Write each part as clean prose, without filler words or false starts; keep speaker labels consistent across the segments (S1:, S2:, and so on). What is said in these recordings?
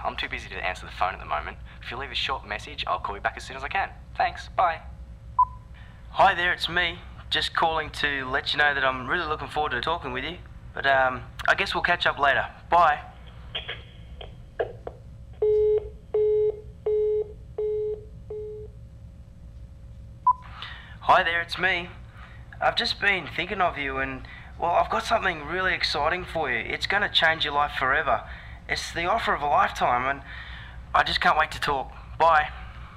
S1: I'm too busy to answer the phone at the moment. If you leave a short message, I'll call you back as soon as I can. Thanks, bye.
S2: Hi there, it's me. Just calling to let you know that I'm really looking forward to talking with you. But I guess we'll catch up later. Bye. Hi there, it's me. I've just been thinking of you and, well, I've got something really exciting for you. It's going to change your life forever. It's the offer of a lifetime and I just can't wait to talk. Bye.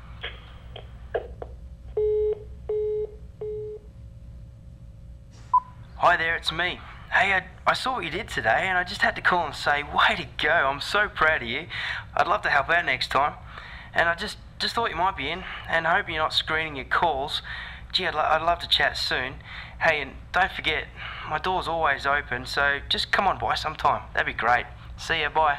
S2: Hi there, it's me. Hey, I saw what you did today and I just had to call and say, way to go, I'm so proud of you. I'd love to help out next time. And I just thought you might be in and I hope you're not screening your calls. Gee, I'd love to chat soon. Hey, and don't forget, my door's always open, so just come on by sometime. That'd be great. See ya, bye.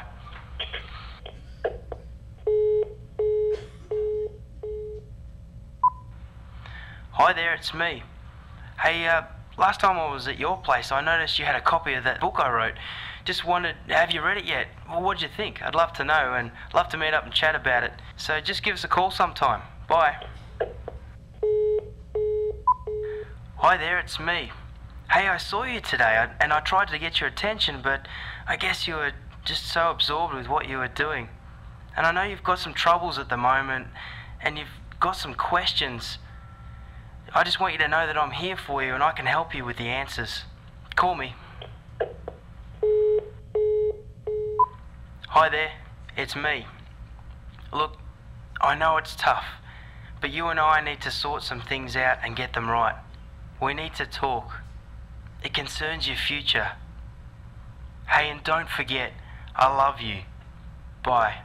S2: Hi there, it's me. Hey, last time I was at your place, I noticed you had a copy of that book I wrote. Just wondered, have you read it yet? Well, what'd you think? I'd love to know and love to meet up and chat about it. So just give us a call sometime. Bye. Hi there, it's me. Hey, I saw you today and I tried to get your attention, but I guess you were just so absorbed with what you were doing. And I know you've got some troubles at the moment and you've got some questions. I just want you to know that I'm here for you and I can help you with the answers. Call me. Hi there, it's me. Look, I know it's tough, but you and I need to sort some things out and get them right. We need to talk. It concerns your future. Hey, and don't forget, I love you. Bye.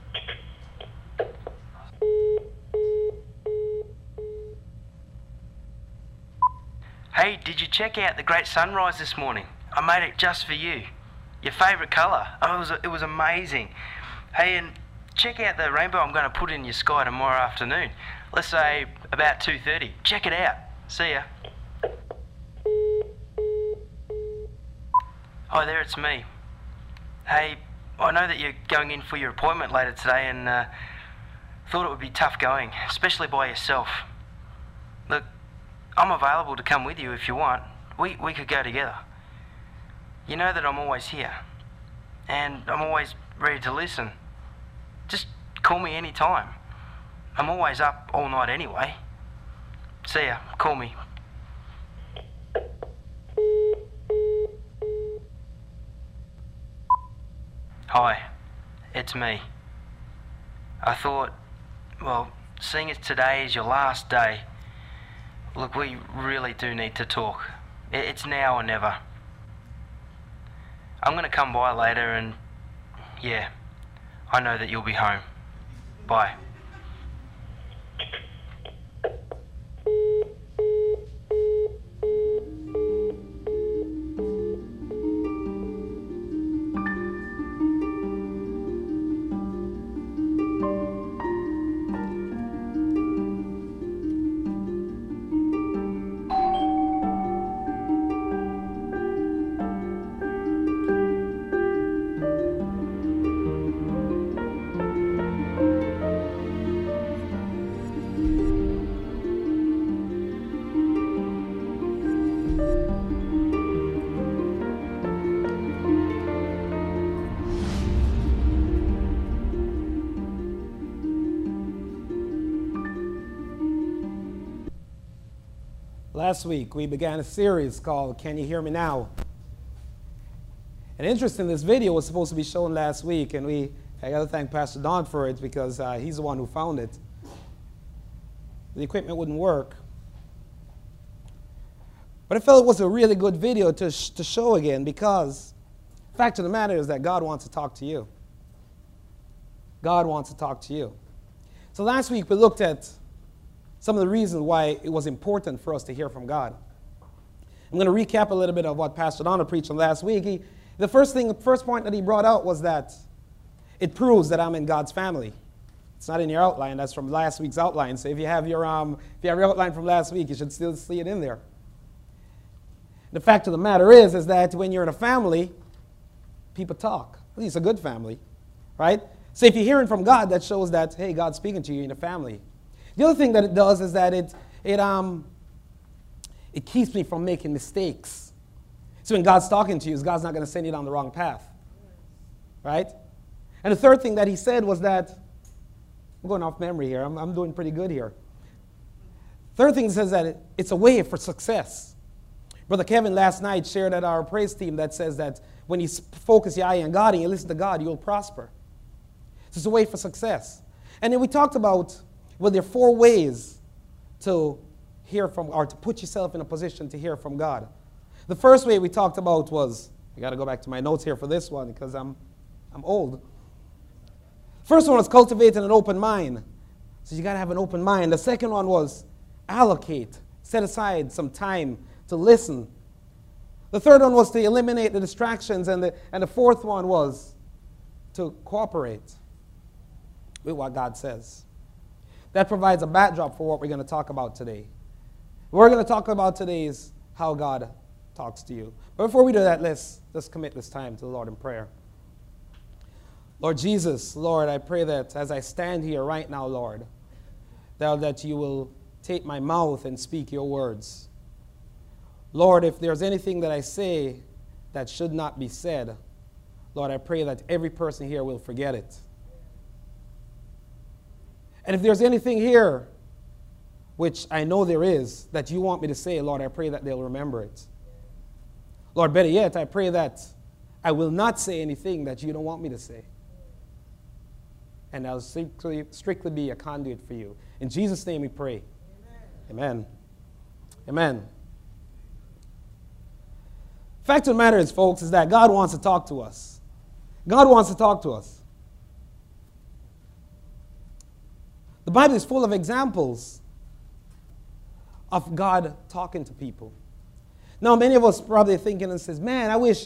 S2: Hey, did you check out the great sunrise this morning? I made it just for you. Your favourite colour. Oh, it was amazing. Hey, and check out the rainbow I'm going to put in your sky tomorrow afternoon. Let's say about 2:30. Check it out. See ya. Hi there, it's me. Hey, I know that you're going in for your appointment later today and thought it would be tough going, especially by yourself. Look, I'm available to come with you if you want. We could go together. You know that I'm always here. And I'm always ready to listen. Just call me anytime. I'm always up all night anyway. See ya. Call me. Hi, it's me. I thought, well, seeing as today is your last day, look, we really do need to talk. It's now or never. I'm going to come by later and, yeah, I know that you'll be home. Bye.
S3: Last week, we began a series called Can You Hear Me Now? And interesting, this video was supposed to be shown last week, and I got to thank Pastor Don for it because he's the one who found it. The equipment wouldn't work. But I felt it was a really good video to show again because the fact of the matter is that God wants to talk to you. God wants to talk to you. So last week, we looked at some of the reasons why it was important for us to hear from God. I'm going to recap a little bit of what Pastor Donald preached on last week. The first point that he brought out was that it proves that I'm in God's family. It's not in your outline. That's from last week's outline. So if you have your outline from last week, you should still see it in there. The fact of the matter is that when you're in a family, people talk. At least a good family, right? So if you're hearing from God, that shows that, hey, God's speaking to you in the family. The other thing that it does is that it keeps me from making mistakes. So when God's talking to you, God's not going to send you down the wrong path. Right? And the third thing that he said was that, I'm going off memory here. I'm doing pretty good here. Third thing says that it's a way for success. Brother Kevin last night shared at our praise team that says that when you focus your eye on God and you listen to God, you'll prosper. So it's a way for success. And then we talked about, well, there are 4 ways to hear from, or to put yourself in a position to hear from God. The first way we talked about was, I got to go back to my notes here for this one because I'm old. First one was cultivating an open mind. So you got to have an open mind. The second one was allocate, set aside some time to listen. The third one was to eliminate the distractions, and the fourth one was to cooperate with what God says. That provides a backdrop for what we're going to talk about today. What we're going to talk about today is how God talks to you. But before we do that, let's commit this time to the Lord in prayer. Lord Jesus, Lord, I pray that as I stand here right now, Lord, that you will take my mouth and speak your words. Lord, if there's anything that I say that should not be said, Lord, I pray that every person here will forget it. And if there's anything here, which I know there is, that you want me to say, Lord, I pray that they'll remember it. Lord, better yet, I pray that I will not say anything that you don't want me to say. And I'll strictly be a conduit for you. In Jesus' name we pray. Amen. Amen. Fact of the matter is, folks, is that God wants to talk to us. God wants to talk to us. The Bible is full of examples of God talking to people. Now, many of us probably thinking and says, man, I wish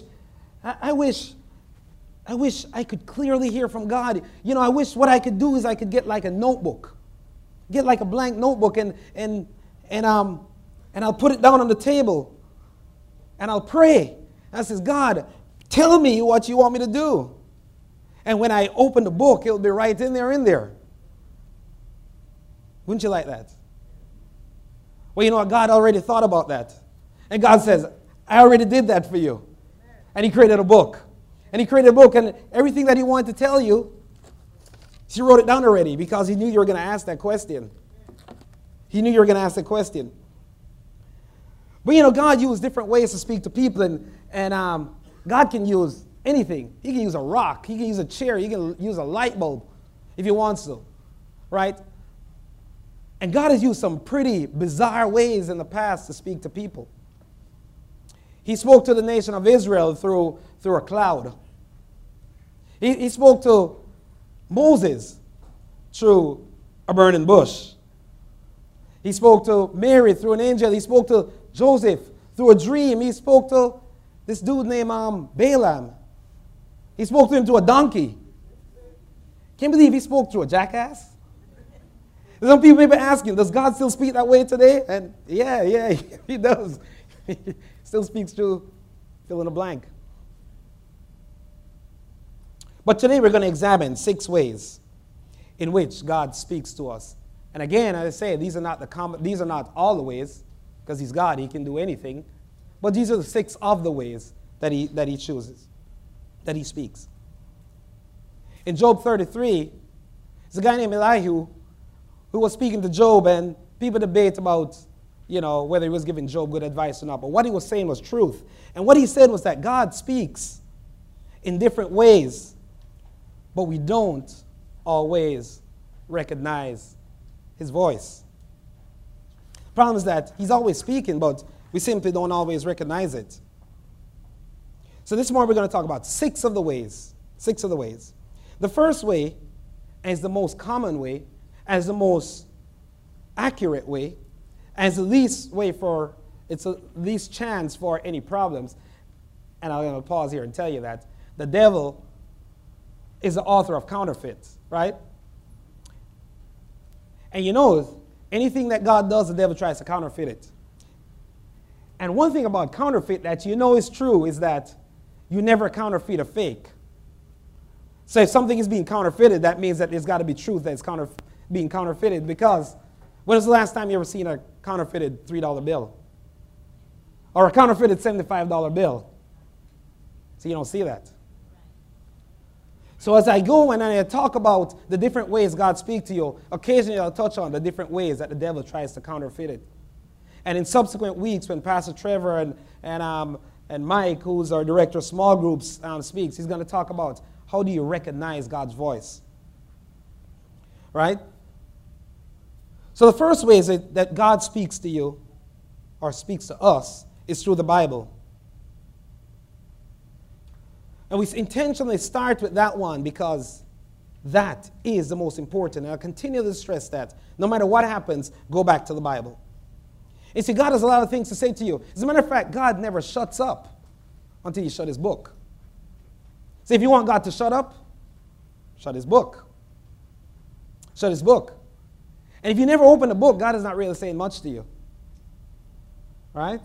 S3: I could clearly hear from God. You know, I wish what I could do is I could get like a notebook. Get like a blank notebook and I'll put it down on the table. And I'll pray. And I says, God, tell me what you want me to do. And when I open the book, it'll be right in there. Wouldn't you like that? Well, you know what? God already thought about that. And God says, I already did that for you. And he created a book. And he created a book, and everything that he wanted to tell you, he wrote it down already because he knew you were going to ask that question. He knew you were going to ask that question. But you know, God used different ways to speak to people, and God can use anything. He can use a rock. He can use a chair. He can use a light bulb if he wants to, right? And God has used some pretty bizarre ways in the past to speak to people. He spoke to the nation of Israel through a cloud. He spoke to Moses through a burning bush. He spoke to Mary through an angel. He spoke to Joseph through a dream. He spoke to this dude named Balaam. He spoke to him through a donkey. Can't believe he spoke through a jackass. Some people may be asking, does God still speak that way today? And yeah, he does. He still speaks through fill in the blank. But today we're going to examine 6 ways in which God speaks to us. And again, as I say, these are not all the ways, because he's God, he can do anything. But these are the 6 of the ways that he chooses, that he speaks. In Job 33, there's a guy named Elihu who was speaking to Job, and people debate about, you know, whether he was giving Job good advice or not. But what he was saying was truth. And what he said was that God speaks in different ways, but we don't always recognize his voice. The problem is that he's always speaking, but we simply don't always recognize it. So this morning we're going to talk about 6 of the ways. 6 of the ways. The first way, and is the most common way, and is the most accurate way, and is the least way for, it's the least chance for any problems. And I'm going to pause here and tell you that the devil is the author of counterfeit, right? And you know, anything that God does, the devil tries to counterfeit it. And one thing about counterfeit that you know is true is that you never counterfeit a fake. So if something is being counterfeited, that means that there's got to be truth that's being counterfeited, because when was the last time you ever seen a counterfeited $3 bill? Or a counterfeited $75 bill? So you don't see that. So as I go and I talk about the different ways God speaks to you, occasionally I'll touch on the different ways that the devil tries to counterfeit it. And in subsequent weeks, when Pastor Trevor and Mike, who's our director of small groups, speaks, he's going to talk about how do you recognize God's voice. Right? So the first way is that God speaks to you, or speaks to us, is through the Bible. And we intentionally start with that one because that is the most important. And I'll continue to stress that. No matter what happens, go back to the Bible. And see, God has a lot of things to say to you. As a matter of fact, God never shuts up until you shut his book. So if you want God to shut up, shut his book. Shut his book. And if you never open the book, God is not really saying much to you. Right?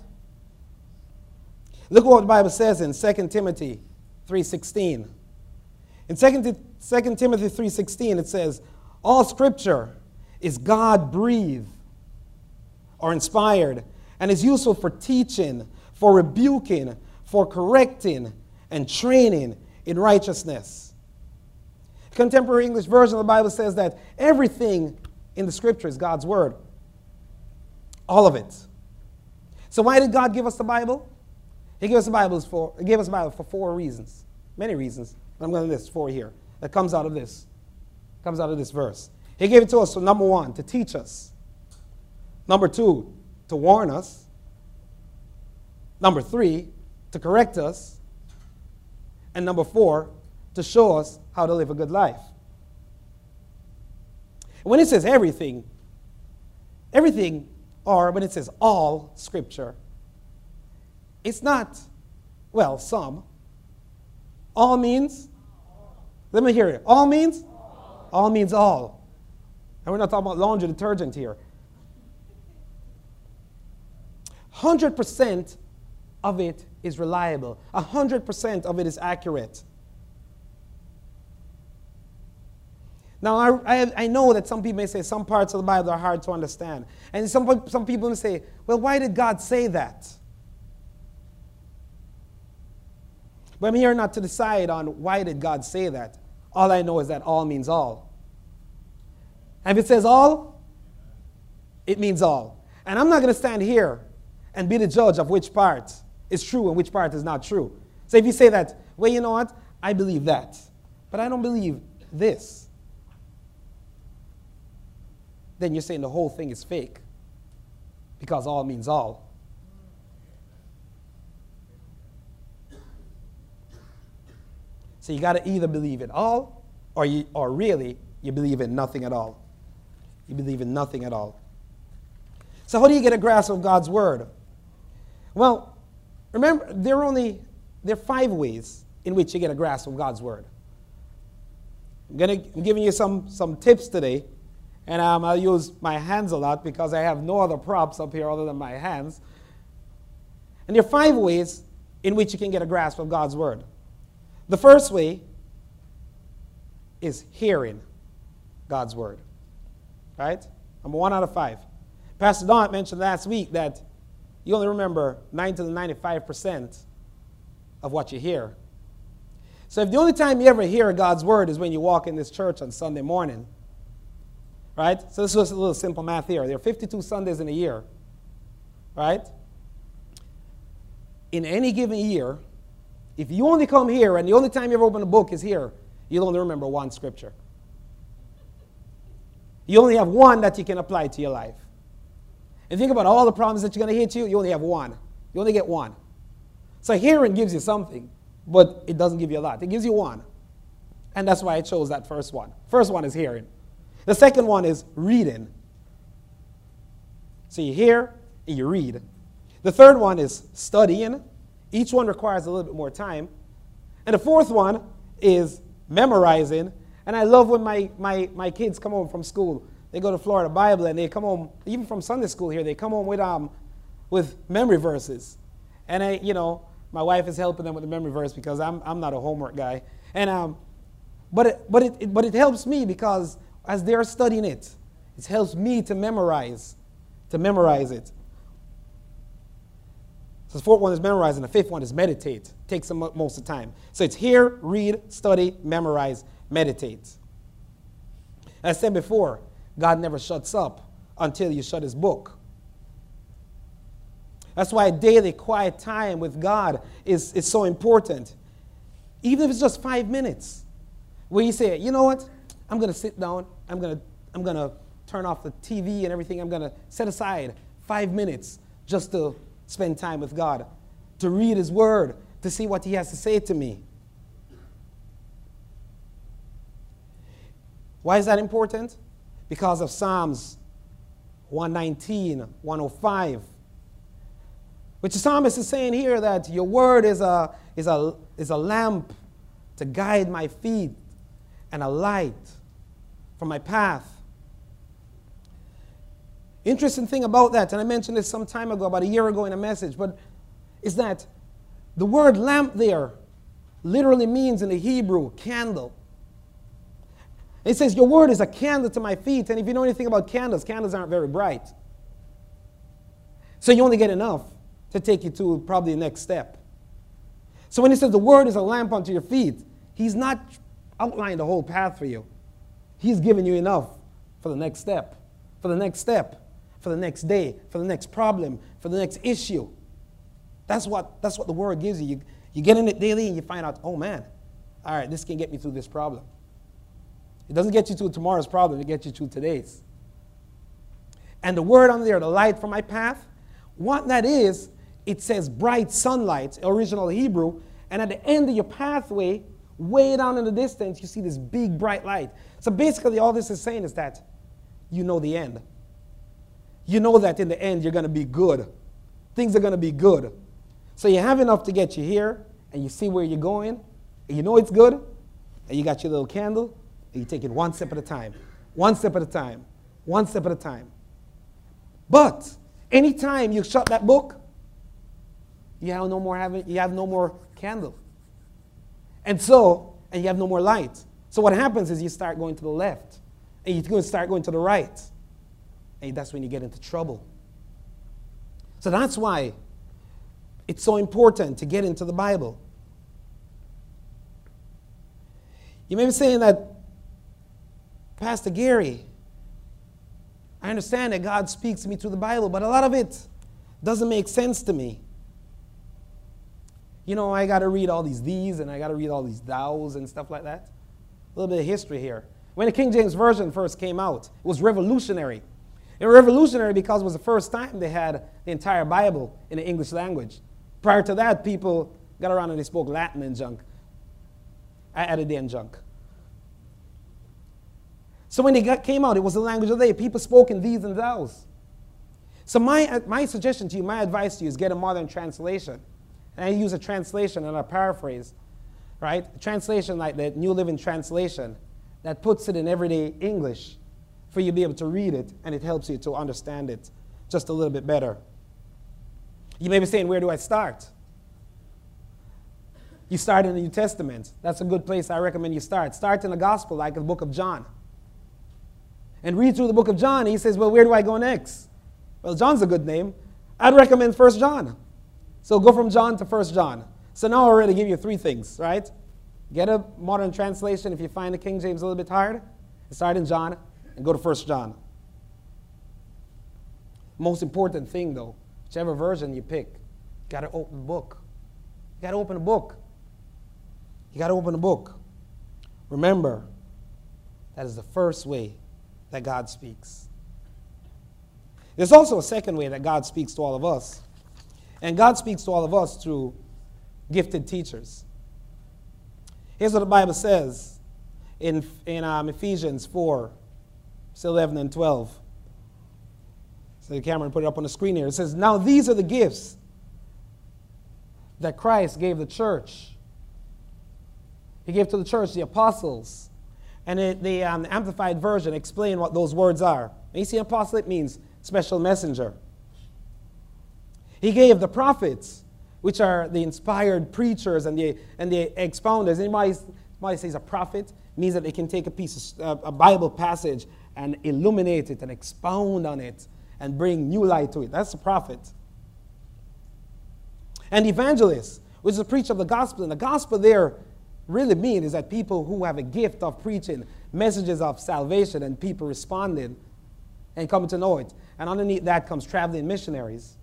S3: Look what the Bible says in 2 Timothy 3:16. In 2 Timothy 3:16, it says, all scripture is God-breathed or inspired and is useful for teaching, for rebuking, for correcting, and training in righteousness. Contemporary English version of the Bible says that everything in the scripture is God's word. All of it. So why did God give us the Bible? He gave us the Bible for 4 reasons. Many reasons. I'm going to list 4 here. That comes out of this. Comes out of this verse. He gave it to us, so number 1, to teach us. Number 2, to warn us. Number 3, to correct us. And number 4, to show us how to live a good life. When it says everything, or when it says all scripture, it's not, well, some. All means, let me hear it. All means? All means all. And we're not talking about laundry detergent here. 100% of it is reliable. 100% of it is accurate. Now, I know that some people may say some parts of the Bible are hard to understand. And some people may say, well, why did God say that? But I'm here not to decide on why did God say that. All I know is that all means all. And if it says all, it means all. And I'm not going to stand here and be the judge of which part is true and which part is not true. So if you say that, well, you know what? I believe that. But I don't believe this. Then you're saying the whole thing is fake. Because all means all. So you got to either believe it all, or really you believe in nothing at all. You believe in nothing at all. So how do you get a grasp of God's word? Well, remember, there are 5 ways in which you get a grasp of God's word. I'm giving you some tips today, and I'll use my hands a lot because I have no other props up here other than my hands. And there are 5 ways in which you can get a grasp of God's word. The first way is hearing God's word. Right? Number 1 out of 5. Pastor Don mentioned last week that you only remember 90 to 95% of what you hear. So if the only time you ever hear God's word is when you walk in this church on Sunday morning, right? So this is a little simple math here. There are 52 Sundays in a year, right? In any given year, if you only come here and the only time you ever open a book is here, you'll only remember 1 scripture. You only have 1 that you can apply to your life. And think about all the problems that you're going to hit you only have 1. You only get 1. So hearing gives you something, but it doesn't give you a lot. It gives you 1. And that's why I chose that first one. First one is hearing. The second one is reading. So you hear and you read. The third one is studying. Each one requires a little bit more time. And the fourth one is memorizing. And I love when my kids come home from school. They go to Florida Bible and they come home, even from Sunday school here, they come home with memory verses. And my wife is helping them with the memory verse because I'm not a homework guy. And But it helps me because as they're studying it, it helps me to memorize it. So the fourth one is memorize, and the fifth one is meditate. Takes most of the time. So it's hear, read, study, memorize, meditate. As I said before, God never shuts up until you shut his book. That's why daily quiet time with God is so important. Even if it's just 5 minutes, where you say, you know what, I'm going to sit down, I'm going to turn off the TV and everything, I'm going to set aside 5 minutes just to spend time with God, to read his word, to see what he has to say to me. Why is that important? Because of Psalms 119, 105, which the psalmist is saying here that your word is a lamp to guide my feet and a light for my path. Interesting thing about that, and I mentioned this some time ago, about a year ago in a message, but is that the word lamp there literally means in the Hebrew candle. It says your word is a candle to my feet, and if you know anything about candles, candles aren't very bright. So you only get enough to take you to probably the next step. So when he says the word is a lamp unto your feet, he's not outlined the whole path for you. He's giving you enough for the next step, for the next step, for the next day, for the next problem, for the next issue. That's what the word gives you. You get in it daily and you find out, oh man, all right, this can get me through this problem. It doesn't get you to tomorrow's problem, it gets you to today's. And the word on there, the light for my path, what that is, it says bright sunlight, original Hebrew, and at the end of your pathway, way down in the distance, you see this big bright light. So basically all this is saying is that you know the end. You know that in the end you're going to be good. Things are going to be good. So you have enough to get you here, and you see where you're going, and you know it's good, and you got your little candle, and you take it one step at a time, one step at a time, one step at a time. But anytime you shut that book, you have no more candle. And you have no more light. So what happens is you start going to the left, and you're going to start going to the right. And that's when you get into trouble. So that's why it's so important to get into the Bible. You may be saying that, Pastor Gary, I understand that God speaks to me through the Bible, but a lot of it doesn't make sense to me. You know, I got to read all these and I got to read all these thous and stuff like that. A little bit of history here. When the King James Version first came out, it was revolutionary. It was revolutionary because it was the first time they had the entire Bible in the English language. Prior to that, people got around and they spoke Latin and junk. I added in junk. So when they came out, it was the language of the day. People spoke in these and thous. So my suggestion to you, my advice to you is get a modern translation. And I use a translation and a paraphrase, right? A translation like the New Living Translation that puts it in everyday English for you to be able to read it, and it helps you to understand it just a little bit better. You may be saying, where do I start? You start in the New Testament. That's a good place I recommend you start. Start in the Gospel, like the book of John. And read through the book of John. He says, well, where do I go next? Well, John's a good name. I'd recommend 1 John. So go from John to 1 John. So now I already give you 3 things, right? Get a modern translation if you find the King James a little bit hard. Start in John and go to 1 John. Most important thing, though, whichever version you pick, you got to open the book. You got to open the book. You got to open the book. Remember, that is the first way that God speaks. There's also a second way that God speaks to all of us. And God speaks to all of us through gifted teachers. Here's what the Bible says in Ephesians 4, 11 and 12. So the camera put it up on the screen here. It says, now these are the gifts that Christ gave the church. He gave to the church the apostles. And the Amplified Version explain what those words are. When you see apostle, it means special messenger. He gave the prophets, which are the inspired preachers and the expounders. Anybody says a prophet, means that they can take a Bible passage and illuminate it and expound on it and bring new light to it. That's the prophet. And evangelist, which is a preacher of the gospel. And the gospel there really means is that people who have a gift of preaching messages of salvation and people responding and coming to know it. And underneath that comes traveling missionaries.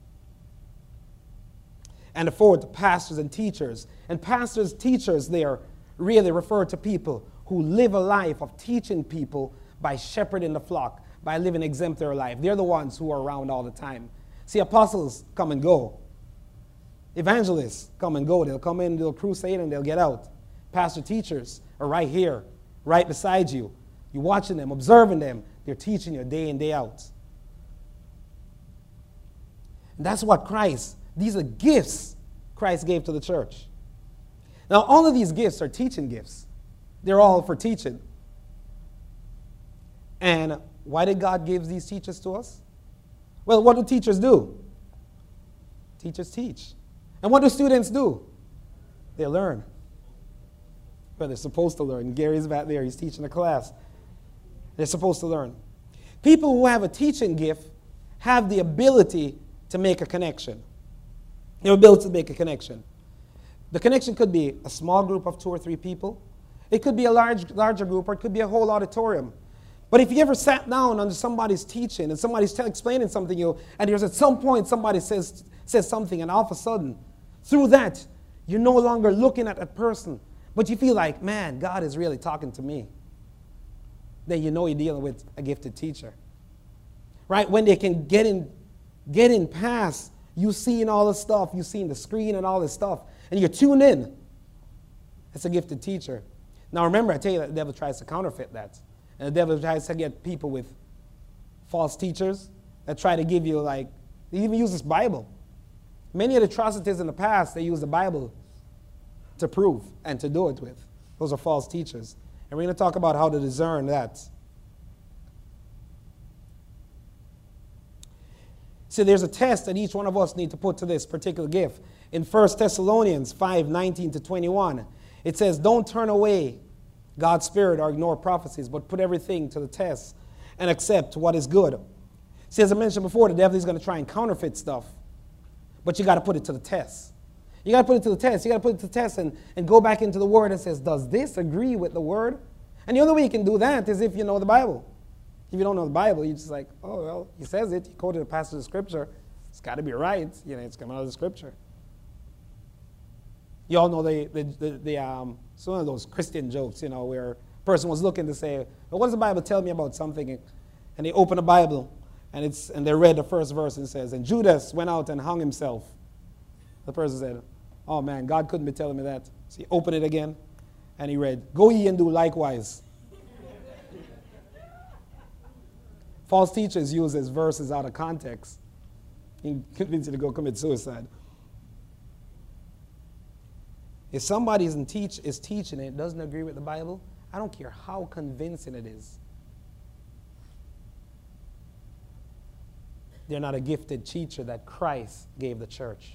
S3: And the fourth, pastors and teachers. And pastors, teachers there really refer to people who live a life of teaching people by shepherding the flock, by living exemplary life. They're the ones who are around all the time. See, apostles come and go. Evangelists come and go. They'll come in, they'll crusade, and they'll get out. Pastor teachers are right here, right beside you. You're watching them, observing them. They're teaching you day in, day out. And that's what Christ, these are gifts Christ gave to the church. Now, all of these gifts are teaching gifts. They're all for teaching. And why did God give these teachers to us? Well, what do teachers do? Teachers teach. And what do students do? They learn. Well, they're supposed to learn. Gary's back there. He's teaching a class. They're supposed to learn. People who have a teaching gift have the ability to make a connection. They're able to make a connection. The connection could be a small group of 2 or 3 people. It could be a larger group, or it could be a whole auditorium. But if you ever sat down under somebody's teaching and somebody's explaining something to you, and there's at some point somebody says something, and all of a sudden, through that, you're no longer looking at that person, but you feel like, man, God is really talking to me. Then you know you're dealing with a gifted teacher. Right? When they can get in past you seeing all this stuff, you seeing the screen and all this stuff, and you're tuned in. It's a gifted teacher. Now remember, I tell you that the devil tries to counterfeit that. And the devil tries to get people with false teachers that try to give you, like, they even use this Bible. Many of the atrocities in the past, they use the Bible to prove and to do it with. Those are false teachers. And we're going to talk about how to discern that. See, there's a test that each one of us need to put to this particular gift. In 1 Thessalonians 5:19-21, it says, don't turn away God's Spirit or ignore prophecies, but put everything to the test and accept what is good. See, as I mentioned before, the devil is going to try and counterfeit stuff, but you got to put it to the test. You got to put it to the test. You got to put it to the test and go back into the Word and says, does this agree with the Word? And the only way you can do that is if you know the Bible. If you don't know the Bible, you're just like, oh, well, he says it. He quoted a passage of Scripture. It's got to be right. You know, it's coming out of the Scripture. You all know some of those Christian jokes, you know, where a person was looking to say, well, what does the Bible tell me about something? And they open the Bible, and they read the first verse, and it says, and Judas went out and hung himself. The person said, oh, man, God couldn't be telling me that. So he opened it again, and he read, go ye and do likewise. False teachers use these verses out of context. He can convince you to go commit suicide. If somebody is teaching and it doesn't agree with the Bible, I don't care how convincing it is. They're not a gifted teacher that Christ gave the church.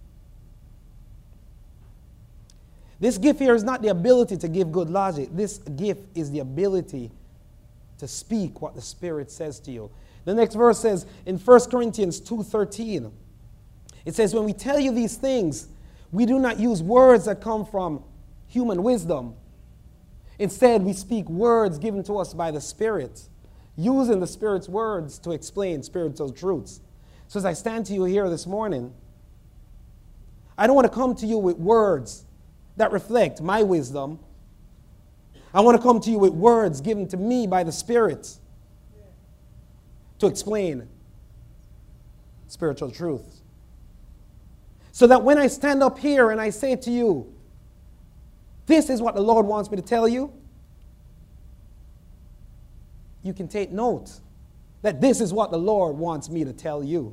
S3: This gift here is not the ability to give good logic. This gift is the ability to speak what the Spirit says to you. The next verse says in 1 Corinthians 2:13, it says, when we tell you these things, we do not use words that come from human wisdom. Instead, we speak words given to us by the Spirit, using the Spirit's words to explain spiritual truths. So as I stand to you here this morning, I don't want to come to you with words that reflect my wisdom. I want to come to you with words given to me by the Spirit to explain spiritual truths. So that when I stand up here and I say to you, this is what the Lord wants me to tell you, you can take note that this is what the Lord wants me to tell you.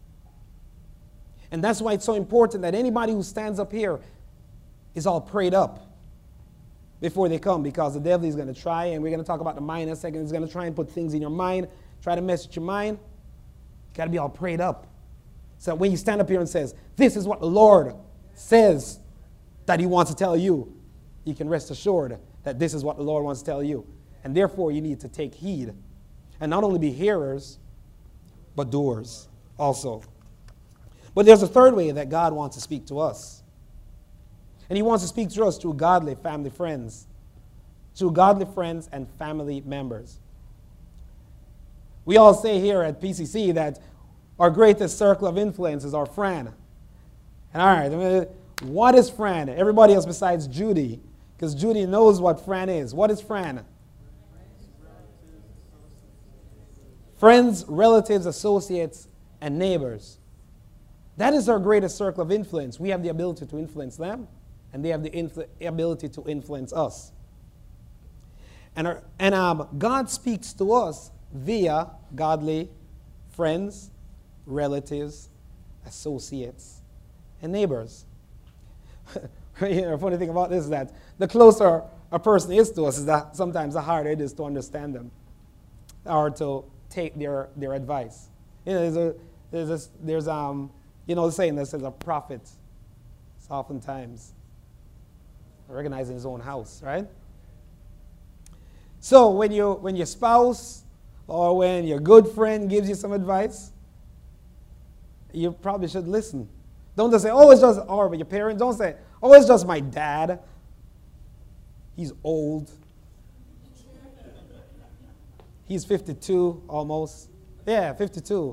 S3: And that's why it's so important that anybody who stands up here is all prayed up before they come, because the devil is going to try, and we're going to talk about the mind in a second, he's going to try and put things in your mind, try to mess with your mind. You got to be all prayed up. So when you stand up here and says, this is what the Lord says that he wants to tell you, you can rest assured that this is what the Lord wants to tell you. And therefore, you need to take heed. And not only be hearers, but doers also. But there's a third way that God wants to speak to us. And he wants to speak to us through godly family friends. Through godly friends and family members. We all say here at PCC that our greatest circle of influence is our friend. And all right, what is friend? Everybody else besides Judy, because Judy knows what friend is. What is friend? Friends, relatives, associates, and neighbors. That is our greatest circle of influence. We have the ability to influence them, and they have the ability to influence us. And God speaks to us via godly friends, relatives, associates, and neighbors. The funny thing about this is that the closer a person is to us, is that sometimes the harder it is to understand them or to take their advice. You know, there's the saying that says a prophet is oftentimes recognized in his own house, right? So when your spouse or when your good friend gives you some advice, you probably should listen. Don't just say, oh, it's just, or with your parents, don't say, oh, it's just my dad. He's old. He's 52 almost. Yeah, 52.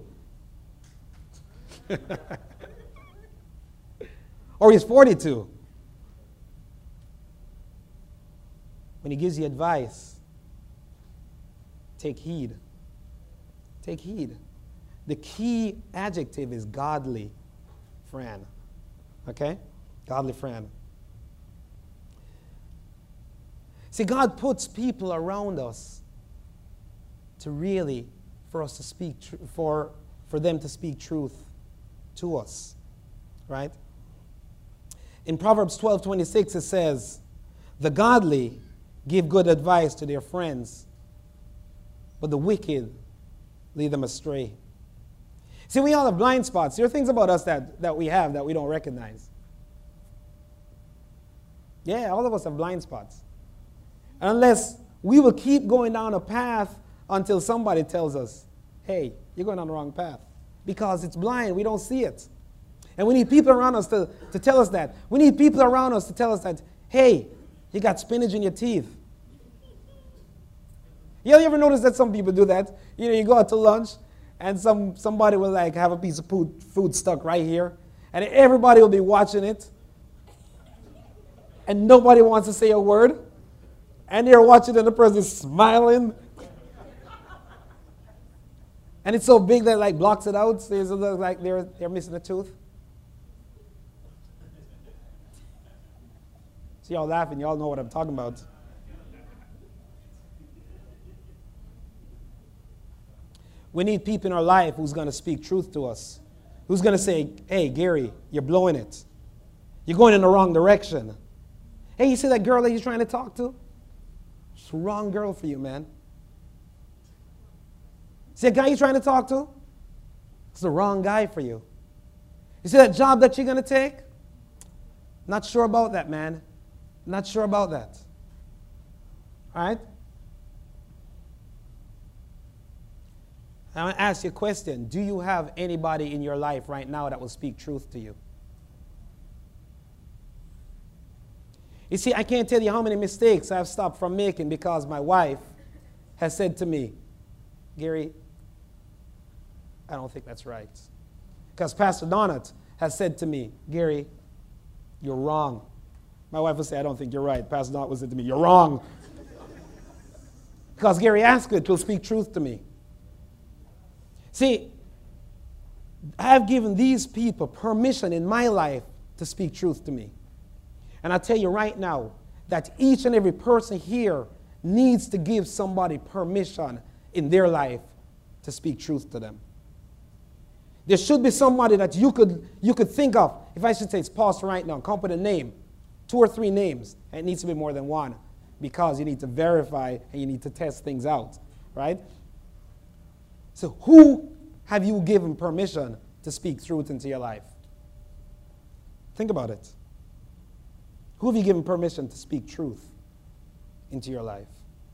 S3: Or he's 42. When he gives you advice, take heed. Take heed. The key adjective is godly friend. Okay? Godly friend. See, God puts people around us to really, for us to speak, for them to speak truth to us. Right? In Proverbs 12:26 it says, the godly give good advice to their friends, but the wicked lead them astray. See, we all have blind spots. There are things about us that we have that we don't recognize. Yeah, all of us have blind spots. Unless we will keep going down a path until somebody tells us, hey, you're going on the wrong path. Because it's blind, we don't see it. And we need people around us to tell us that. We need people around us to tell us that, hey, you got spinach in your teeth. You ever notice that some people do that? You know, you go out to lunch and somebody will like have a piece of food stuck right here, and everybody will be watching it, and nobody wants to say a word, and they're watching and the person is smiling, and it's so big that it like blocks it out, so it looks like they're missing a tooth. See y'all laughing, y'all know what I'm talking about. We need people in our life who's going to speak truth to us. Who's going to say, hey, Gary, you're blowing it. You're going in the wrong direction. Hey, you see that girl that you're trying to talk to? It's the wrong girl for you, man. See that guy you're trying to talk to? It's the wrong guy for you. You see that job that you're going to take? Not sure about that, man. Not sure about that. All right? I want to ask you a question. Do you have anybody in your life right now that will speak truth to you? You see, I can't tell you how many mistakes I've stopped from making because my wife has said to me, Gary, I don't think that's right. Because Pastor Donat has said to me, Gary, you're wrong. My wife will say, I don't think you're right. Pastor Donat will say to me, you're wrong. Because Gary Ascott will speak truth to me. See, I have given these people permission in my life to speak truth to me. And I tell you right now that each and every person here needs to give somebody permission in their life to speak truth to them. There should be somebody that you could think of. If I should say it's Pastor right now, come up with a name, 2 or 3 names. And it needs to be more than one because you need to verify and you need to test things out, right? So who have you given permission to speak truth into your life? Think about it. Who have you given permission to speak truth into your life.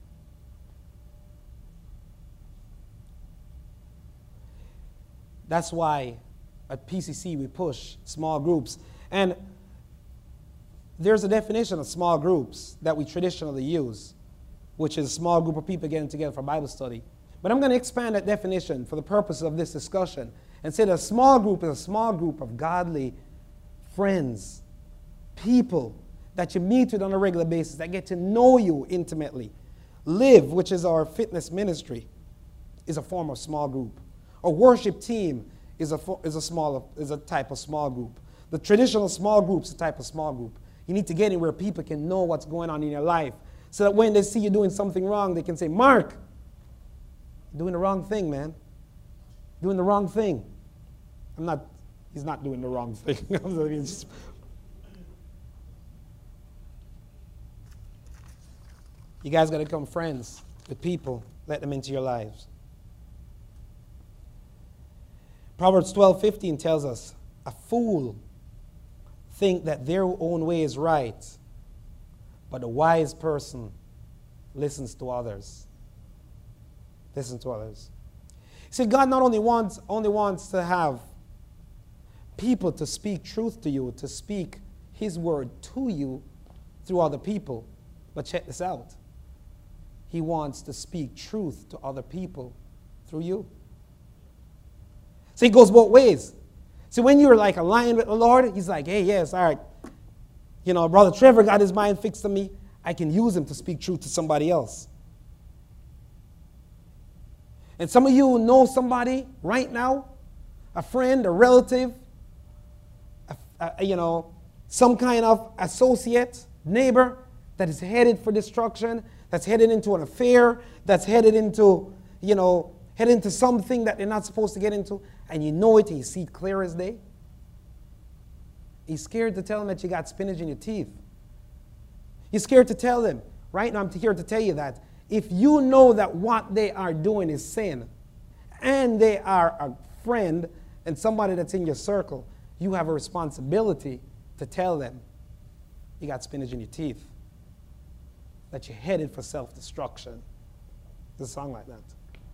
S3: That's why at PCC we push small groups. And there's a definition of small groups that we traditionally use, which is a small group of people getting together for Bible study. But I'm going to expand that definition for the purpose of this discussion and say that a small group is a small group of godly friends, people that you meet with on a regular basis, that get to know you intimately. Live, which is our fitness ministry, is a form of small group. A worship team is a type of small group. The traditional small group is a type of small group. You need to get in where people can know what's going on in your life, so that when they see you doing something wrong, they can say, Mark, you're doing the wrong thing, man. Doing the wrong thing. He's not doing the wrong thing. You guys got to become friends with people. Let them into your lives. Proverbs 12:15 tells us, a fool think that their own way is right, but a wise person listens to others. Listen to others. See, God not only wants to have people to speak truth to you, to speak His word to you through other people, but check this out. He wants to speak truth to other people through you. So it goes both ways. So when you're like aligned with the Lord, He's like, hey, yes, all right. You know, Brother Trevor got his mind fixed on me. I can use him to speak truth to somebody else. And some of you know somebody right now, a friend, a relative, some kind of associate, neighbor that is headed for destruction, that's headed into an affair, that's headed into something that they're not supposed to get into, and you know it and you see it clear as day. You're scared to tell them that you got spinach in your teeth. You're scared to tell them. Right now, I'm here to tell you that if you know that what they are doing is sin, and they are a friend and somebody that's in your circle, you have a responsibility to tell them you got spinach in your teeth, that you're headed for self-destruction. There's a song like that.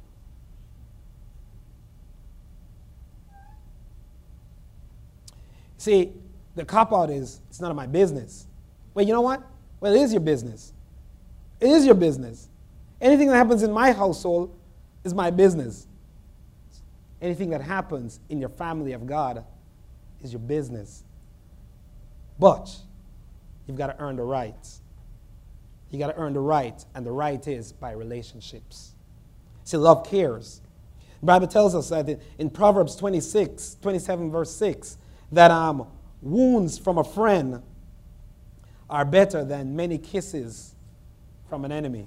S3: See, the cop-out is, it's none of my business. Well, you know what? Well, it is your business. It is your business. Anything that happens in my household is my business. Anything that happens in your family of God is your business. But you've got to earn the right. You got to earn the right, and the right is by relationships. See, love cares. The Bible tells us that in Proverbs 27, verse 6, that wounds from a friend are better than many kisses from an enemy.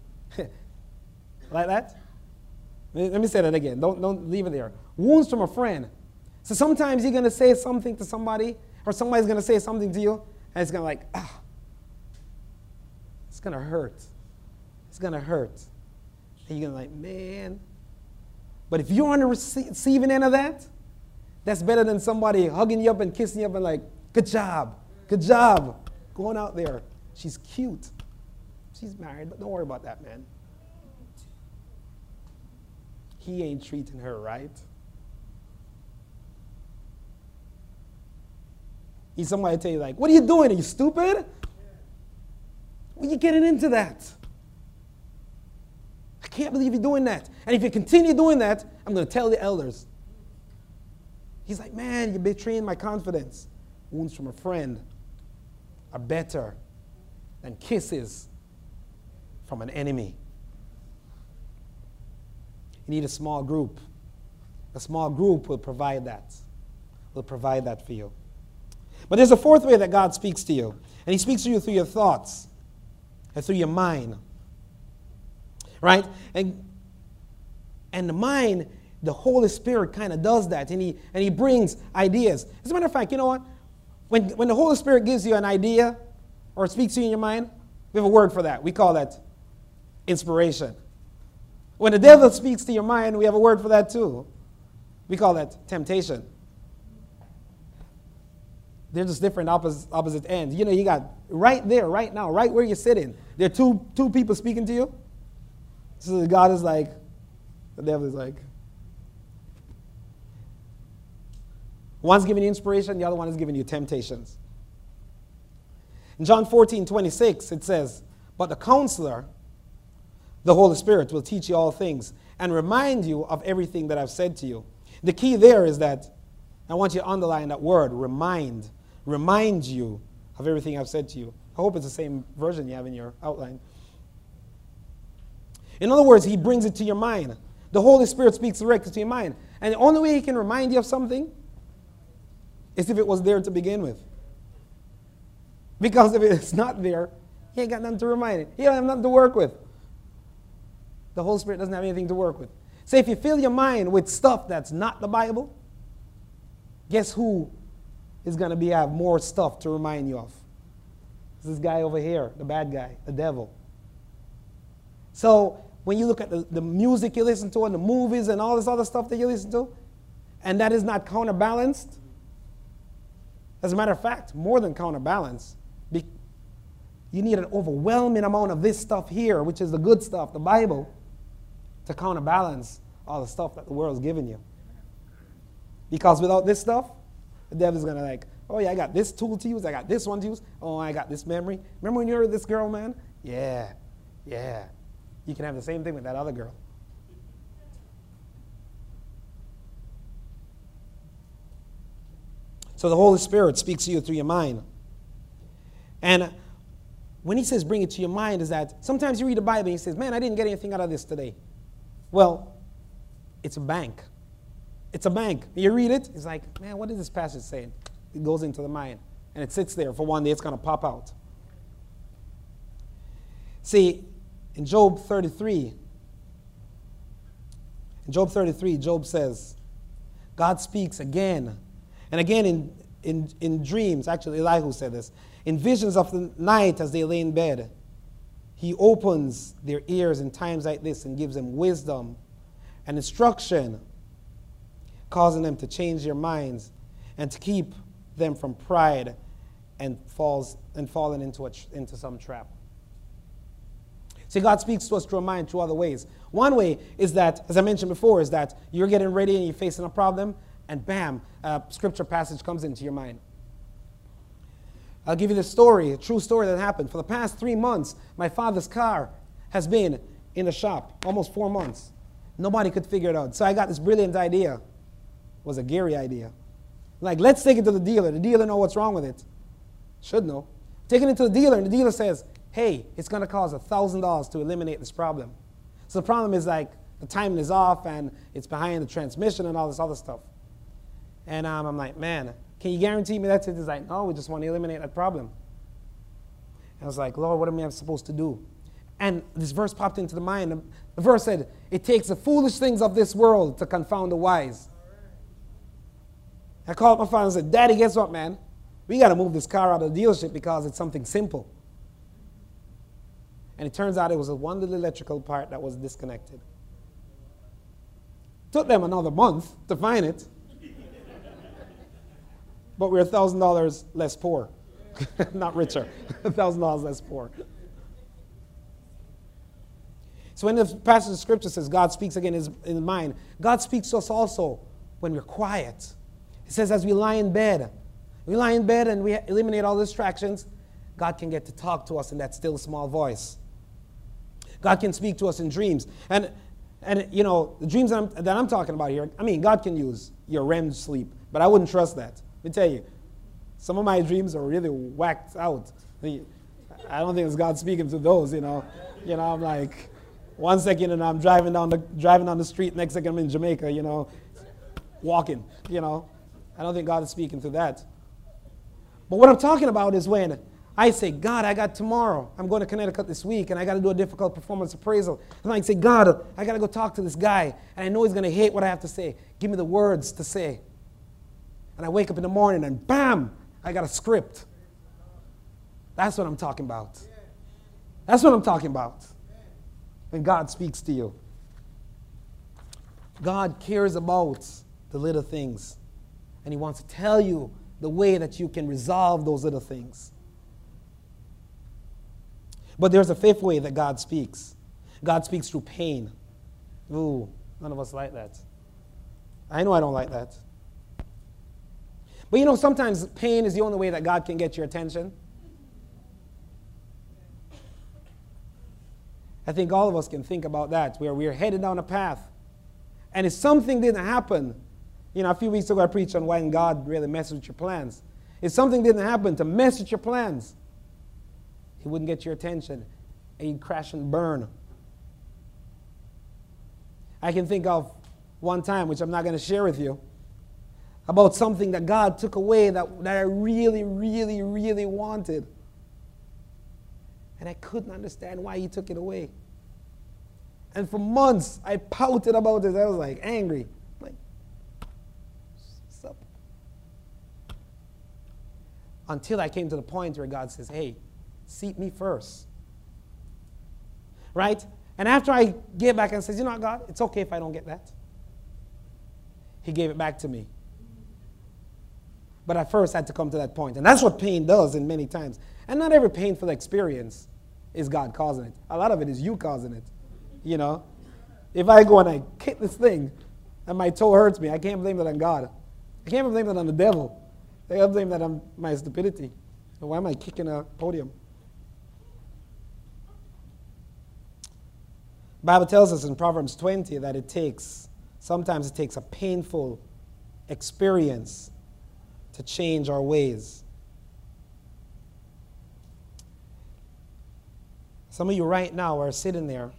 S3: Like that? Let me say that again. Don't leave it there. Wounds from a friend. So sometimes you're going to say something to somebody, or somebody's going to say something to you, and it's going to it's going to hurt. It's going to hurt. And you're going to man. But if you're on the receiving end of that, that's better than somebody hugging you up and kissing you up and like, good job, going out there. She's cute. She's married, but don't worry about that, man. He ain't treating her right. He's somebody tell you like, what are you doing? Are you stupid? Well, you're getting into that. I can't believe you're doing that. And if you continue doing that, I'm going to tell the elders. He's like, man, you're betraying my confidence. Wounds from a friend are better than kisses from an enemy. You need a small group. A small group will provide that. Will provide that for you. But there's a fourth way that God speaks to you. And He speaks to you through your thoughts and through your mind. Right? And the mind, the Holy Spirit kind of does that, and he brings ideas. As a matter of fact, you know what? When the Holy Spirit gives you an idea or speaks to you in your mind, we have a word for that. We call that inspiration. When the devil speaks to your mind, we have a word for that too. We call that temptation. They're just different opposite ends. You know, you got right there, right now, right where you're sitting. There are two people speaking to you. So God is like, the devil is like, one's giving you inspiration, the other one is giving you temptations. In John 14:26, it says, but the counselor, the Holy Spirit, will teach you all things and remind you of everything that I've said to you. The key there is that, I want you to underline that word, remind. Remind you of everything I've said to you. I hope it's the same version you have in your outline. In other words, he brings it to your mind. The Holy Spirit speaks directly to your mind. And the only way he can remind you of something is if it was there to begin with. Because if it's not there, he ain't got nothing to remind it. He don't have nothing to work with. The Holy Spirit doesn't have anything to work with. So if you fill your mind with stuff that's not the Bible, guess who is going to have more stuff to remind you of? It's this guy over here, the bad guy, the devil. So when you look at the music you listen to and the movies and all this other stuff that you listen to, and that is not counterbalanced, as a matter of fact, more than counterbalanced, you need an overwhelming amount of this stuff here, which is the good stuff, the Bible, to counterbalance all the stuff that the world's giving you. Because without this stuff, the devil's going to like, oh yeah, I got this tool to use, I got this one to use, oh, I got this memory. Remember when you were with this girl, man? Yeah. You can have the same thing with that other girl. So the Holy Spirit speaks to you through your mind. And when he says bring it to your mind, is that sometimes you read the Bible and he says, man, I didn't get anything out of this today. Well, it's a bank. It's a bank. You read it, it's like, man, what is this passage saying? It goes into the mind. And it sits there for one day, it's going to pop out. See, in Job 33, Job says, God speaks again and again in dreams. Actually, Elihu said this. In visions of the night as they lay in bed, he opens their ears in times like this and gives them wisdom and instruction, causing them to change their minds and to keep them from pride and falling into some trap. See, God speaks to us through our mind two other ways. One way is that, as I mentioned before, is that you're getting ready and you're facing a problem, and bam, a scripture passage comes into your mind. I'll give you this story, a true story that happened. For the past 3 months, my father's car has been in the shop, almost 4 months. Nobody could figure it out. So I got this brilliant idea. It was a Gary idea. Like, let's take it to the dealer. The dealer knows what's wrong with it. Should know. Taking it to the dealer, and the dealer says, hey, it's going to cost $1,000 to eliminate this problem. So the problem is like the timing is off and it's behind the transmission and all this other stuff. And I'm like, man, can you guarantee me that's it? He's like, no, we just want to eliminate that problem. And I was like, Lord, what am I supposed to do? And this verse popped into the mind. The verse said, it takes the foolish things of this world to confound the wise. I called my father and said, Daddy, guess what, man? We got to move this car out of the dealership because it's something simple. And it turns out it was one little electrical part that was disconnected. Took them another month to find it. But we're $1,000 less poor. Not richer. $1,000 less poor. So when the passage of Scripture says God speaks again in mind, God speaks to us also when we're quiet. It says as we lie in bed and we eliminate all distractions, God can get to talk to us in that still small voice. God can speak to us in dreams. And you know, the dreams that I'm talking about here, I mean, God can use your REM sleep, but I wouldn't trust that. Let me tell you, some of my dreams are really whacked out. I don't think it's God speaking to those, you know. You know, I'm like, one second and I'm driving down the street, next second I'm in Jamaica, you know, walking, you know. I don't think God is speaking through that. But what I'm talking about is when I say, God, I got tomorrow. I'm going to Connecticut this week, and I got to do a difficult performance appraisal. And I say, God, I got to go talk to this guy, and I know he's going to hate what I have to say. Give me the words to say. And I wake up in the morning, and bam, I got a script. That's what I'm talking about. That's what I'm talking about. When God speaks to you. God cares about the little things, and he wants to tell you the way that you can resolve those little things. But there's a fifth way that God speaks. God speaks through pain. Ooh, none of us like that. I know I don't like that. But you know, sometimes pain is the only way that God can get your attention. I think all of us can think about that, where we're headed down a path. And if something didn't happen, you know, a few weeks ago I preached on when God really messes with your plans. If something didn't happen to mess with your plans, He wouldn't get your attention, and you'd crash and burn. I can think of one time, which I'm not going to share with you, about something that God took away that I really, really, really wanted. And I couldn't understand why He took it away. And for months, I pouted about it. I was like angry. Like, what's up? Until I came to the point where God says, hey, seek me first. Right? And after I gave back and says, you know what, God, it's okay if I don't get that. He gave it back to me. But I first had to come to that point. And that's what pain does in many times. And not every painful experience is God causing it. A lot of it is you causing it. You know? If I go and I kick this thing and my toe hurts me, I can't blame that on God. I can't blame that on the devil. I can't blame that on my stupidity. Why am I kicking a podium? The Bible tells us in Proverbs 20 that sometimes it takes a painful experience to change our ways. Some of you right now are sitting there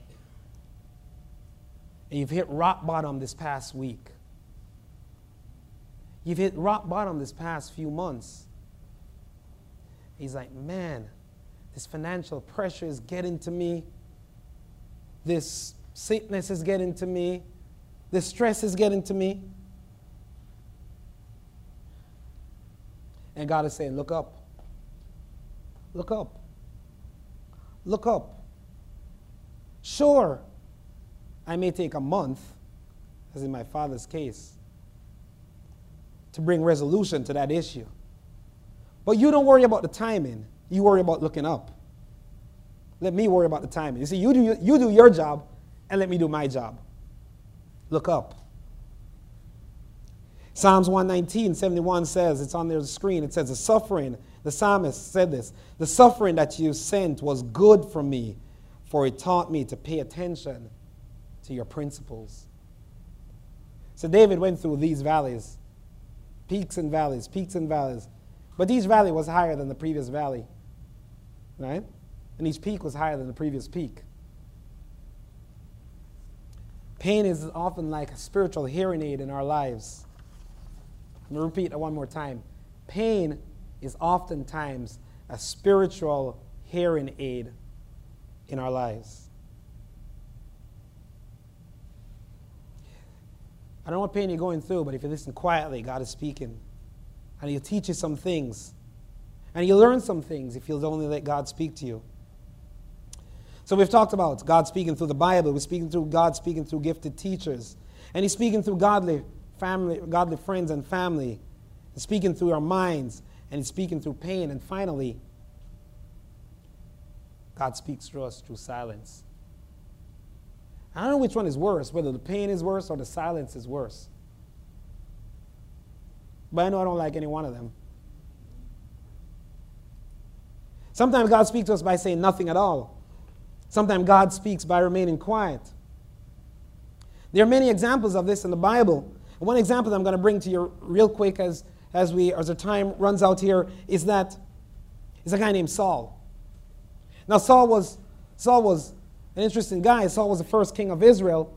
S3: and you've hit rock bottom this past week. You've hit rock bottom this past few months. He's like, man, this financial pressure is getting to me. This sickness is getting to me. This stress is getting to me. And God is saying, look up. Look up. Look up. Sure, I may take a month, as in my father's case, to bring resolution to that issue. But you don't worry about the timing. You worry about looking up. Let me worry about the timing. You see, you do your job, and let me do my job. Look up. Psalms 119:71 says, it's on their screen, it says, the psalmist said this, the suffering that you sent was good for me, for it taught me to pay attention to your principles. So David went through these valleys, peaks and valleys, but each valley was higher than the previous valley, right? And each peak was higher than the previous peak. Pain is often like a spiritual hearing aid in our lives. I'm going to repeat that one more time. Pain is oftentimes a spiritual hearing aid in our lives. I don't know what pain you're going through, but if you listen quietly, God is speaking. And He'll teach you some things. And you'll learn some things if you'll only let God speak to you. So we've talked about God speaking through the Bible. We're speaking through God speaking through gifted teachers. And He's speaking through godly friends and family. He's speaking through our minds. And He's speaking through pain. And finally, God speaks to us through silence. I don't know which one is worse, whether the pain is worse or the silence is worse. But I know I don't like any one of them. Sometimes God speaks to us by saying nothing at all. Sometimes God speaks by remaining quiet. There are many examples of this in the Bible. One example that I'm going to bring to you real quick as the time runs out here is a guy named Saul. Now Saul was an interesting guy. Saul was the first king of Israel.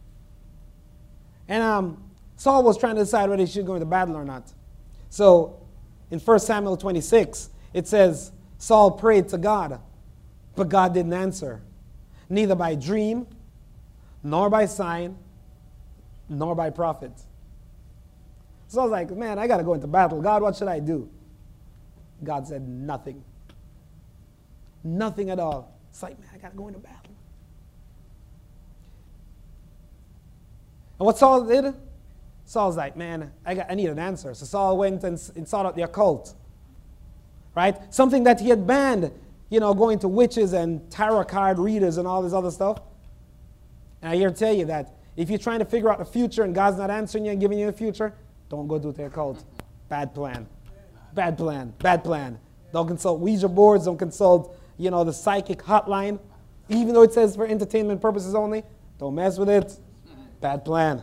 S3: And Saul was trying to decide whether he should go into battle or not. So in 1 Samuel 26, it says, Saul prayed to God, but God didn't answer, neither by dream, nor by sign, nor by prophet. So I was like, man, I got to go into battle. God, what should I do? God said nothing. Nothing at all. It's like, man, I got to go into battle. And what Saul did? Saul's like, man, I need an answer. So Saul went and sought out the occult, right? Something that he had banned, going to witches and tarot card readers and all this other stuff. And I here to tell you that if you're trying to figure out the future and God's not answering you and giving you the future, don't go do the occult. Bad plan. Bad plan. Bad plan. Don't consult Ouija boards. Don't consult, the psychic hotline. Even though it says for entertainment purposes only, don't mess with it. Bad plan.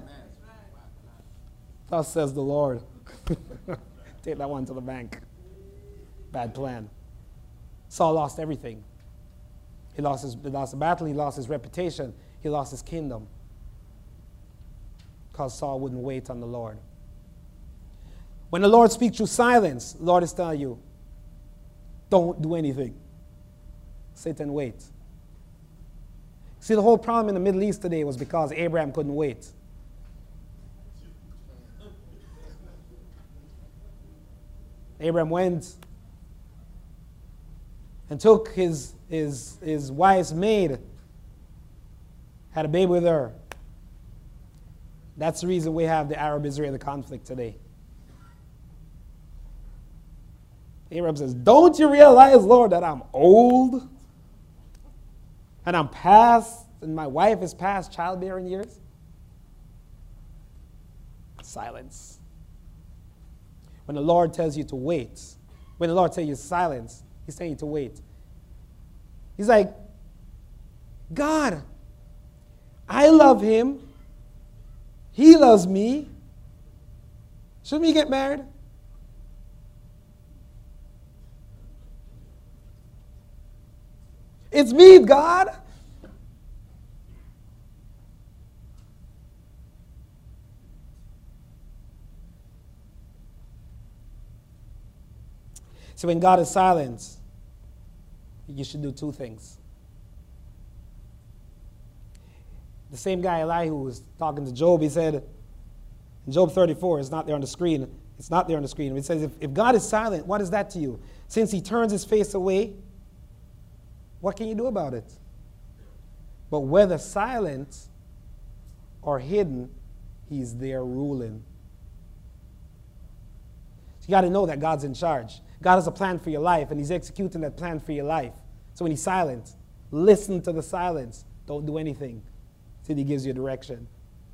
S3: Thus says the Lord. Take that one to the bank. Bad plan. Saul lost everything. He lost the battle. He lost his reputation. He lost his kingdom. Because Saul wouldn't wait on the Lord. When the Lord speaks through silence, the Lord is telling you, don't do anything. Sit and wait. See, the whole problem in the Middle East today was because Abraham couldn't wait. Abraham went and took his wife's maid, had a baby with her. That's the reason we have the Arab-Israeli conflict today. Abraham says, don't you realize, Lord, that I'm old? And I'm past, and my wife is past childbearing years? Silence. When the Lord tells you to wait, when the Lord tells you silence, He's telling you to wait. He's like, God, I love him. He loves me. Shouldn't we get married? It's me, God. So when God is silent, you should do two things. The same guy, Elihu, was talking to Job. He said, in Job 34, it's not there on the screen. It's not there on the screen. It says, if God is silent, what is that to you? Since he turns his face away, what can you do about it? But whether silent or hidden, he's there ruling. So you got to know that God's in charge. God has a plan for your life, and he's executing that plan for your life. So when he's silent, listen to the silence. Don't do anything till he gives you direction.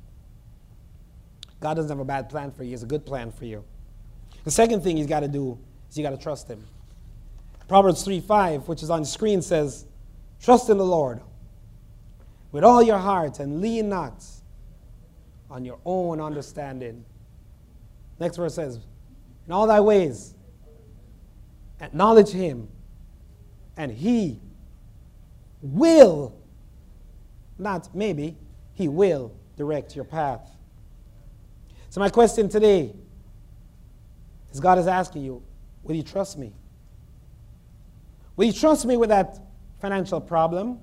S3: God doesn't have a bad plan for you. He has a good plan for you. The second thing he's got to do is you got to trust him. Proverbs 3:5, which is on the screen, says, trust in the Lord with all your heart and lean not on your own understanding. Next verse says, in all thy ways acknowledge him, and he will, not maybe, he will direct your path. So my question today is, God is asking you, will you trust me? Will you trust me with that financial problem?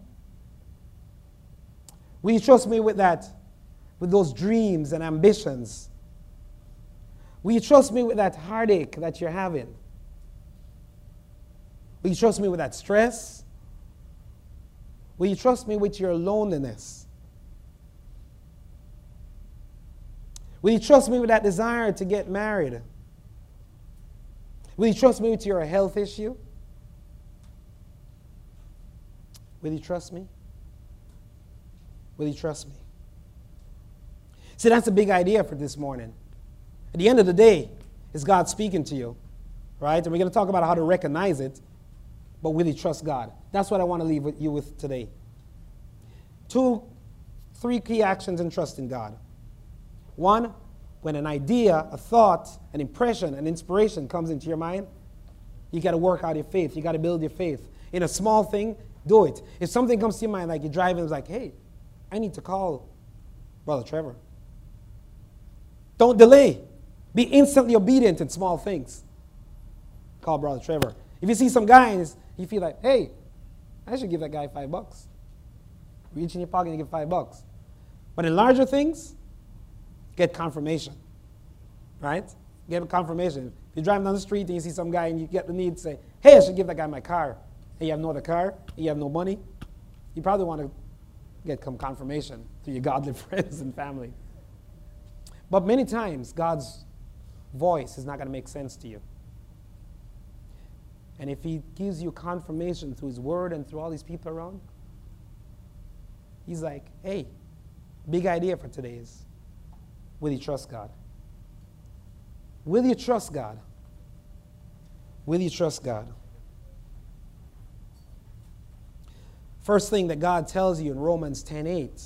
S3: Will you trust me with those dreams and ambitions? Will you trust me with that heartache that you're having? Will you trust me with that stress? Will you trust me with your loneliness? Will you trust me with that desire to get married? Will you trust me with your health issue? Will you trust me? Will you trust me? See, that's a big idea for this morning. At the end of the day, it's God speaking to you, right? And we're going to talk about how to recognize it, but will you trust God? That's what I want to leave you with today. 3 key actions in trusting God. 1, when an idea, a thought, an impression, an inspiration comes into your mind, you got to work out your faith. You got to build your faith. In a small thing, do it. If something comes to your mind, like you're driving, it's like, hey, I need to call Brother Trevor. Don't delay. Be instantly obedient in small things. Call Brother Trevor. If you see some guy and you feel like, hey, I should give that guy $5. Reach in your pocket and give $5. But in larger things, get confirmation. Right? Get a confirmation. If you're driving down the street and you see some guy and you get the need to say, hey, I should give that guy my car. And you have no other car, and you have no money, you probably want to get some confirmation through your godly friends and family. But many times, God's voice is not going to make sense to you. And if he gives you confirmation through his word and through all these people around, he's like, hey, big idea for today is, will you trust God? Will you trust God? Will you trust God? First thing that God tells you in Romans 10:8.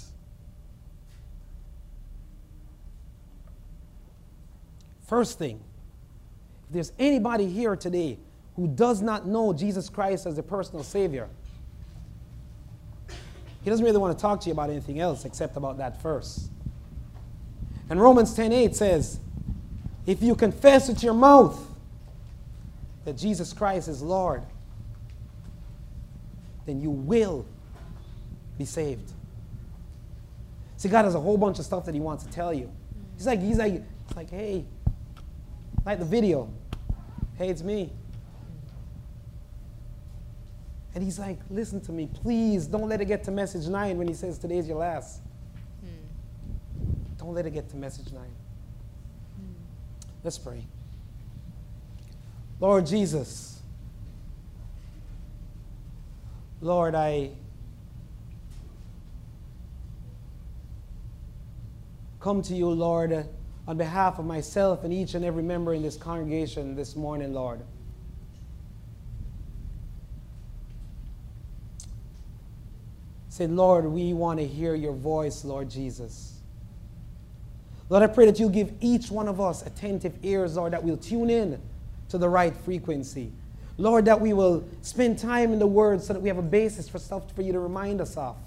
S3: First thing, if there's anybody here today who does not know Jesus Christ as a personal Savior, he doesn't really want to talk to you about anything else except about that first. And Romans 10:8 says, if you confess with your mouth that Jesus Christ is Lord, then you will be saved. See, God has a whole bunch of stuff that he wants to tell you. He's like, hey, like the video. Hey, it's me. And he's like, listen to me, please don't let it get to message 9 when he says today's your last. Don't let it get to message 9. Let's pray. Lord Jesus, Lord, I come to you, Lord, on behalf of myself and each and every member in this congregation this morning, Lord. Say, Lord, we want to hear your voice, Lord Jesus. Lord, I pray that you'll give each one of us attentive ears, Lord, that we'll tune in to the right frequency. Lord, that we will spend time in the Word so that we have a basis for stuff for you to remind us of.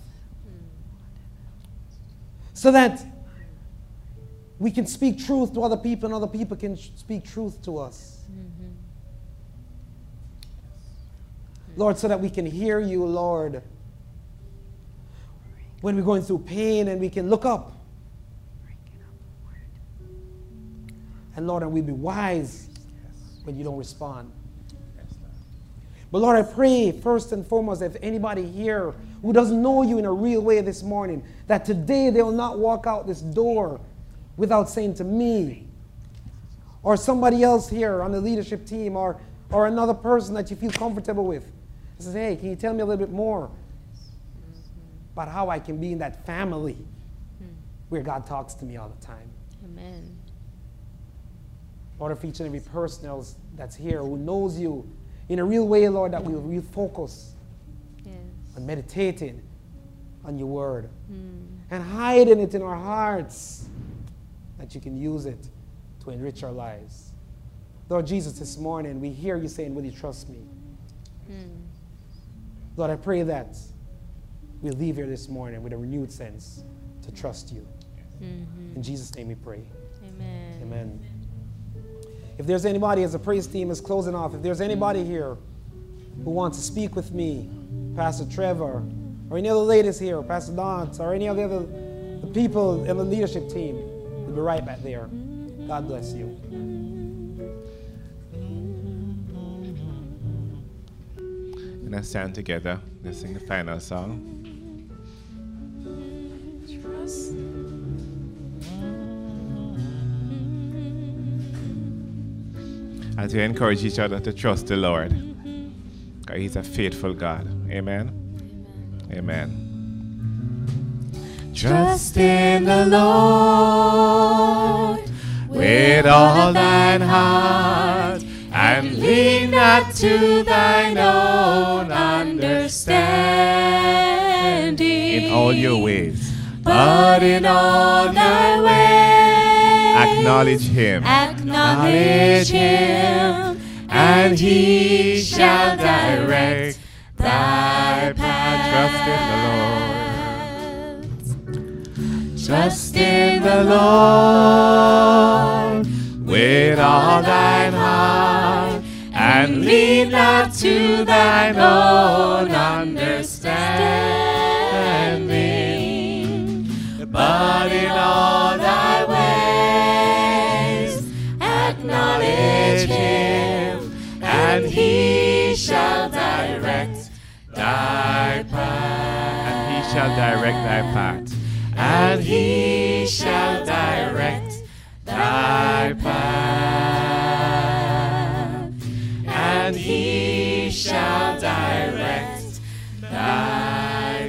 S3: So that we can speak truth to other people and other people can speak truth to us. Lord, so that we can hear you, Lord, when we're going through pain and we can look up. And Lord, and we'll be wise when you don't respond. But Lord, I pray first and foremost, if anybody here who doesn't know you in a real way this morning, that today they will not walk out this door without saying to me, or somebody else here on the leadership team, or another person that you feel comfortable with, says, hey, can you tell me a little bit more about how I can be in that family where God talks to me all the time?
S4: Amen.
S3: Lord, for each and every person else that's here who knows you in a real way, Lord, that we'll refocus on meditating on your word and hiding it in our hearts, that you can use it to enrich our lives. Lord Jesus, this morning we hear you saying, will you trust me? Lord, I pray that we'll leave here this morning with a renewed sense to trust you. In Jesus' name we pray.
S4: Amen.
S3: Amen. If there's anybody, as the praise team is closing off, if there's anybody here who wants to speak with me, Pastor Trevor, or any other ladies here, Pastor Dance, or any of the other people in the leadership team, we'll be right back there. God bless you.
S5: And let's stand together. Let's sing the final song. As we encourage each other to trust the Lord, because He's a faithful God. Amen. Amen. Trust in the Lord with all thine heart, and lean not to thine own understanding. In all your ways, but in all thy ways, acknowledge Him. Acknowledge Him, and He shall direct thy path. Trust in the Lord with all thine heart, and lean not to thine own understanding, but in all thy ways acknowledge Him, and He shall direct thy path. And He shall direct thy path. And He shall direct and he shall direct thy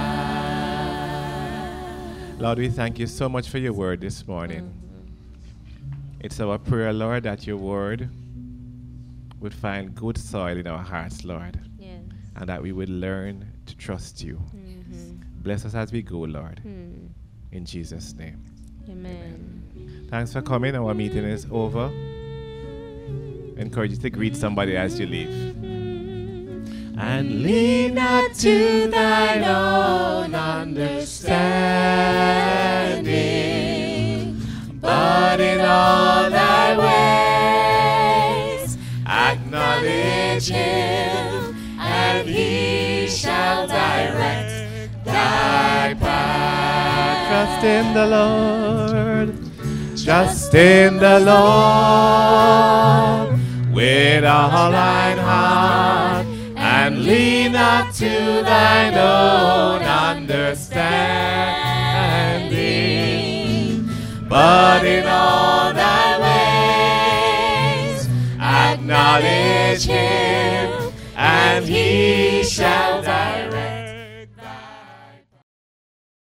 S5: path. Lord, we thank you so much for your word this morning. It's our prayer, Lord, that your word would find good soil in our hearts, Lord.
S4: Yes.
S5: And that we would learn to trust you. Bless us as we go, Lord. In Jesus' name.
S4: Amen.
S5: Thanks for coming. Our meeting is over. Encourage you to greet somebody as you leave. And lean not to thine own understanding, but in all thy ways acknowledge him, and he shall direct thy path. Trust in the Lord. Trust in the Lord with all thine heart, and lean not to thine own understanding, but in all thy ways acknowledge him, and he